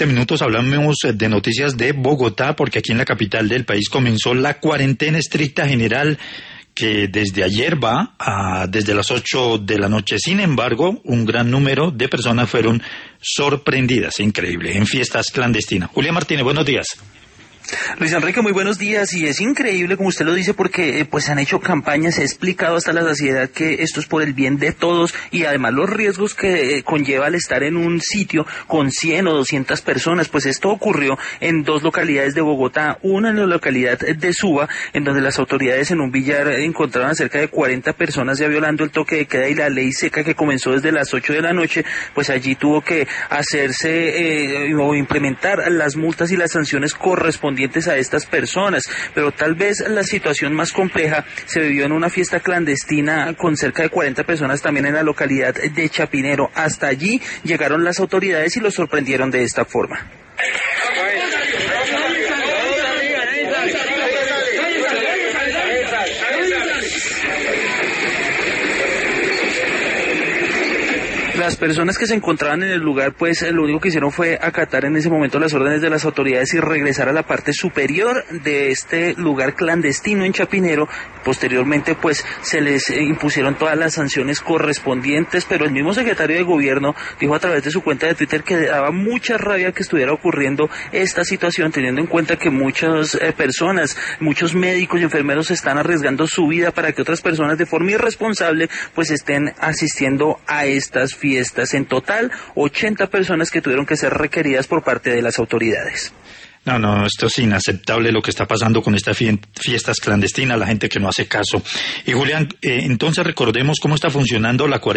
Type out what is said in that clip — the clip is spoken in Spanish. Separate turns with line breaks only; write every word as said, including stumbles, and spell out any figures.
minutos hablamos de noticias de Bogotá, porque aquí en la capital del país comenzó la cuarentena estricta general que desde ayer va a, desde las ocho de la noche. Sin embargo, un gran número de personas fueron sorprendidas, increíble, en fiestas clandestinas. Julia Martínez, buenos días.
Luis Enrique, muy buenos días, y es increíble como usted lo dice porque eh, pues han hecho campañas, se ha explicado hasta la saciedad que esto es por el bien de todos y además los riesgos que eh, conlleva el estar en un sitio con cien o doscientas personas. Pues esto ocurrió en dos localidades de Bogotá, una en la localidad de Suba, en donde las autoridades en un billar encontraron a cerca de cuarenta personas ya violando el toque de queda y la ley seca que comenzó desde las ocho de la noche. Pues allí tuvo que hacerse eh, o implementar las multas y las sanciones correspondientes a estas personas, pero tal vez la situación más compleja se vivió en una fiesta clandestina con cerca de cuarenta personas también en la localidad de Chapinero. Hasta allí llegaron las autoridades y los sorprendieron de esta forma. Las personas que se encontraban en el lugar, pues lo único que hicieron fue acatar en ese momento las órdenes de las autoridades y regresar a la parte superior de este lugar clandestino en Chapinero. Posteriormente, pues se les impusieron todas las sanciones correspondientes, pero el mismo secretario de gobierno dijo a través de su cuenta de Twitter que daba mucha rabia que estuviera ocurriendo esta situación, teniendo en cuenta que muchas eh, personas, muchos médicos y enfermeros están arriesgando su vida para que otras personas de forma irresponsable pues estén asistiendo a estas fiestas. Fiestas. En total, ochenta personas que tuvieron que ser requeridas por parte de las autoridades.
No, no, esto es inaceptable lo que está pasando con estas fiestas clandestinas, la gente que no hace caso. Y Julián, eh, entonces recordemos cómo está funcionando la cuarentena.